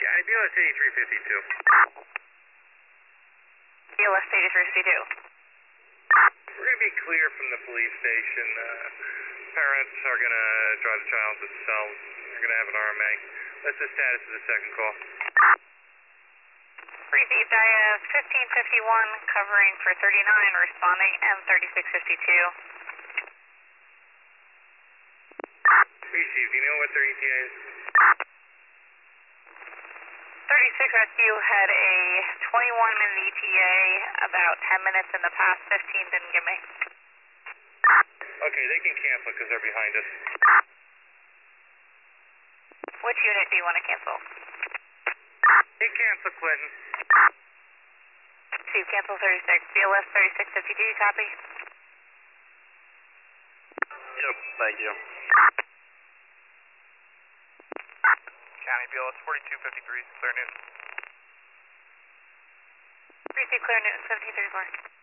County BLS 8352. BLS 8352. We're going to be clear from the police station. Parents are going to drive the child themselves. We're going to have an RMA. What's the status of the second call? Received IF 1551, covering for 39, responding M3652. Received. Do you know what their ETA is? 36 Rescue had a 21-minute ETA, about 10 minutes in the past, 15 didn't give me. Okay, they can cancel because they're behind us. Which unit do you want to cancel? Hey, cancel, Clinton. 2, cancel 36. BLS 3652, copy? Yep, thank you. County BLS 4253, clear Newton. Receive clear Newton 1734.